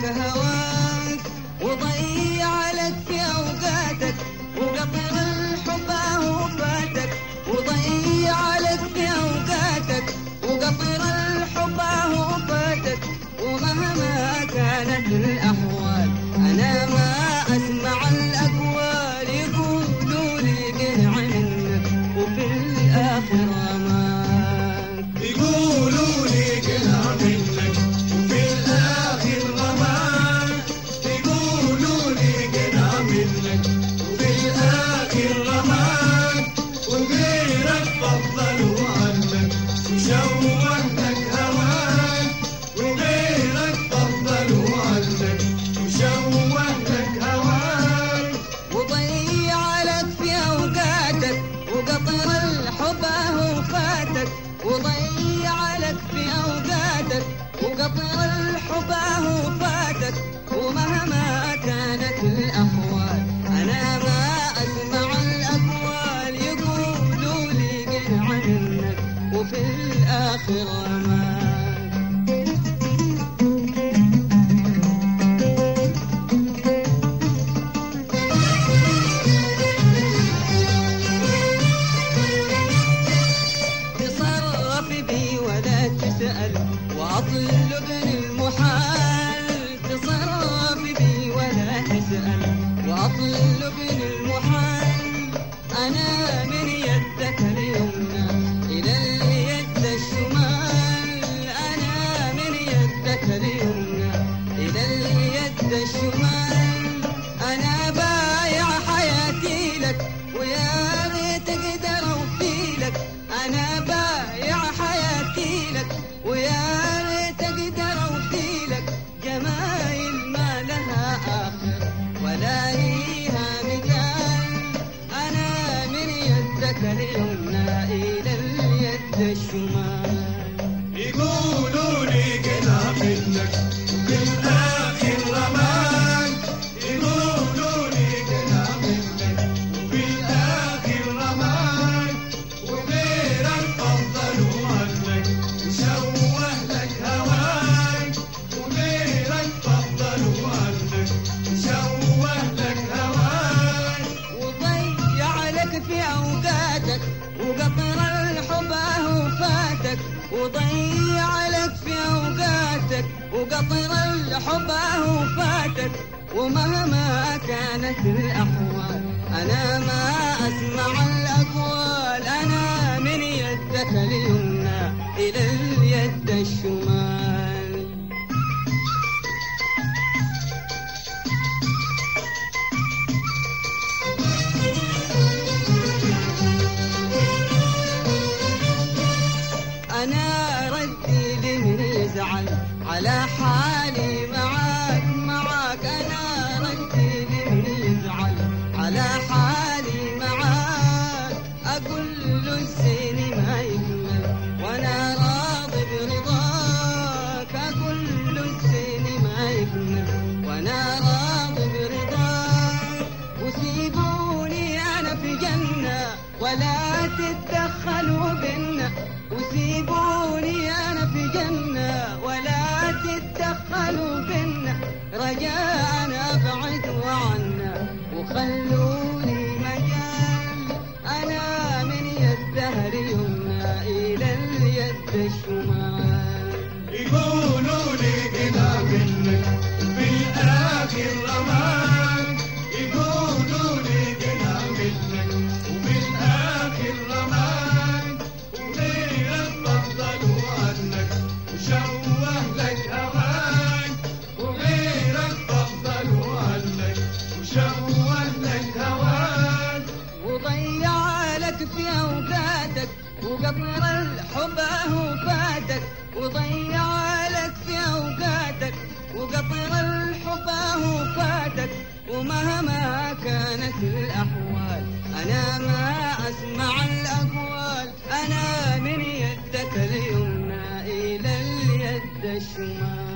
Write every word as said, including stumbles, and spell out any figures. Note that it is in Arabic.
هواك وضيع لك في أوقاتك وقطر الحب هو فاتك وضيع لك في أوقاتك وقطر الحب هو فاتك ومهما كانت الأحوال أنا ما أسمع الأقوال يقولوا لي قنع منك وفي الآخر رماك يقولوا لي قنع منك وفي الآخر رماك يقولوا لي قنع منك وفي الآخر رماك وغيرك فضلوا عنك وشوه لك هواك وغيرك فضلوا عنك وشوه لك هواك وضيع لك في أوقاتك وقطر الحب هو فاتك وضيع لك في أوقاتك وقطر الحب هو فاتك ومهما كانت الأحوال أنا ما أسمع الأقوال يقولوا لي قنع منك وفي الآخر رماك تصرف بي ولا تسأل وأطلبني المحال تصرف بي ولا تسأل وأطلبني المحال أنا من يدك اليمنى إلى اليد الشمال أنا من يدك اليمنى إلى اليد الشمال أنا بايع حياتي لك ويا ريت أقدر أوفي لك أنا بايع حياتي لك ويا ريت أقدر أوفي لك جمايل ما لها آخر ولا ليها مثال أنا من يدك اليمنى إلى اليد الشمال يقولوا لي قنع منك وفي الآخر رماك يقولوا لي قنع منك وفي الآخر رماك وغيرك فضلوا عنك وشوه لك هواك وغيرك فضلوا عنك وشوه لك هواك وضيع لك في أوقاتك وقطر الحب هو فاتك وضيع لك في أوقاتك وقطر الحب هو فاتك ومهما كانت الأحوال أنا ما أسمع الأقوال أنا من يدك اليمنى إلى اليد الشمال أنا ردي لمن يزعل على حالي معاك معاك أنا ردي لمن يزعل على حالي معاك أقول له الزين ما يكمل وأنا راضي برضاك أقول له الزين ما يكمل وأنا راضي برضاك وسيبوني أنا في جنة ولا تتدخلوا بينا وسيبوني أنا في جنة ولا تتدخلوا بينا رجاء أبعدوا عنا وخلوني مجال أنا من يد اليمنى إلى اليد الشمال يقولوا لي قنع منك وفي الآخر رماك يقولوا لي قنع منك وفي الآخر رماك وغيرك فضلوا عنك وشوه لك هواك وغيرك فضلوا عنك وشوه لك هواك وضيع لك في أوقاتك وقطر الحب هو فاتك وضيع لك في أوقاتك وقطر الحب هو فاتك ومهما كانت الأحوال أنا ما أسمع الأقوال أنا من يدك اليمنى إلى اليد الشمال